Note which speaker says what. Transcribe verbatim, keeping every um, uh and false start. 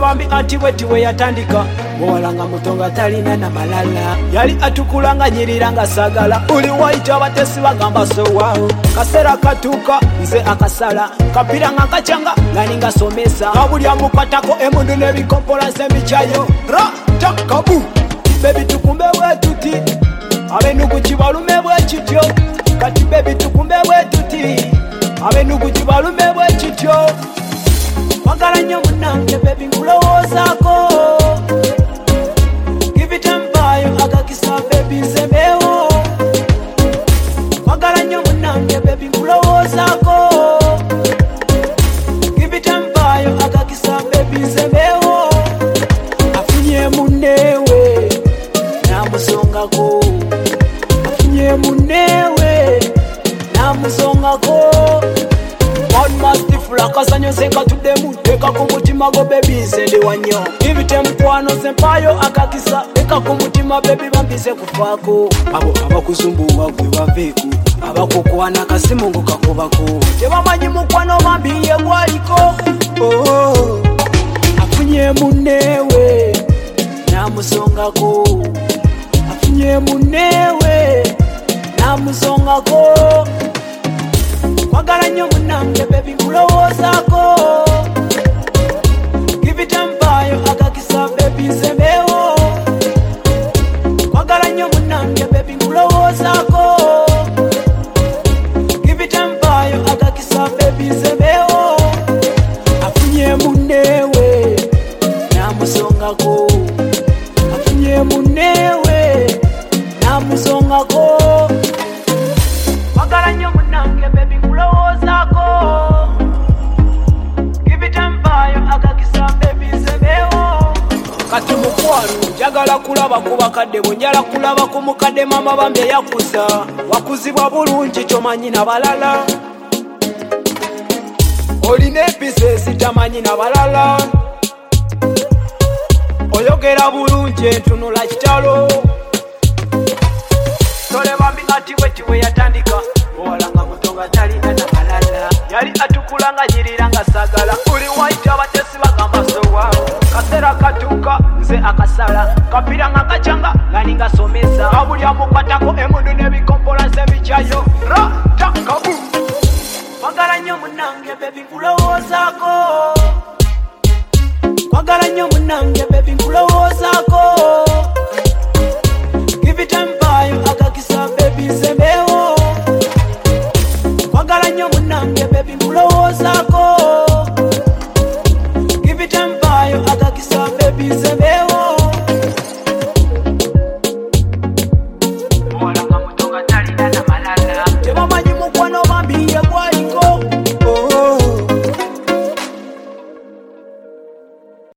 Speaker 1: bambi anti bweti we yatandika bwolanga mutonga talina na malala yali atukulanga nyiriranga sagala uli waita abatesi bagamba so wow kasera katuka nze akasala kapiranga kachanga naninga somesa kabuli amukatako emundu nebikompola sembichayo ra takabu baby tukumbe wetuti abenugu kibalume bwekityo kati baby tukumbe wetuti abenugu kibalume bwekityo Magala nyo munange baby nkulowoozako Give it empire agakisa baby nzemewo Magala nyo munange baby nkulowoozako Give it empire agakisa baby nzemewo Afunye munewe namusongako Afunye munewe namusongako One must differ, cause I know senka to them Eka kumutima go baby zende wanyo Ibite mkwano sempayo akakisa Eka kumutima baby bambise kufako Abo abakuzumbu wakwe waveku Abakukuwana kasimungu kakubako Tewa manyi mkwano mambiye waliko Oh Afunye munewe namusongako Afunye munewe namusongako Magala nyo munange baby nkulowoozako Give it empire agakisa baby nzemewo Magala nyo munange baby nkulowoozako Give it empire agakisa baby nzemewo Afunye munewe namusongako Afunye munewe namusongako Magala nyo munange baby nkulowoozako Give it empire agakisa baby nzemewo Kati mukwano njagala kulaba ku bakadde bo njala kulaba ku mukadde mama bambye yakuza wakuzibwa bulungi kyomanyi n'abalala olina empisa ezitamanyi n'abalala oyogera bulungi entunula kitalo tole bambi ati bweti we yatandika bwolanga mutonga talina na malala yali atukulanga nyiriranga sagala uli waita abatesi bagamba so wow kasera katuka nze akasala kapiranga kachanga naninga somesa kabuli amukatako emundu nebikompola sembichayo ra takabu Magala nyo munange baby nkulowoozako Magala nyo munange baby nkulowoozako Give it empire agakisa baby nzemewo Magala nyo munange baby nkulowoozako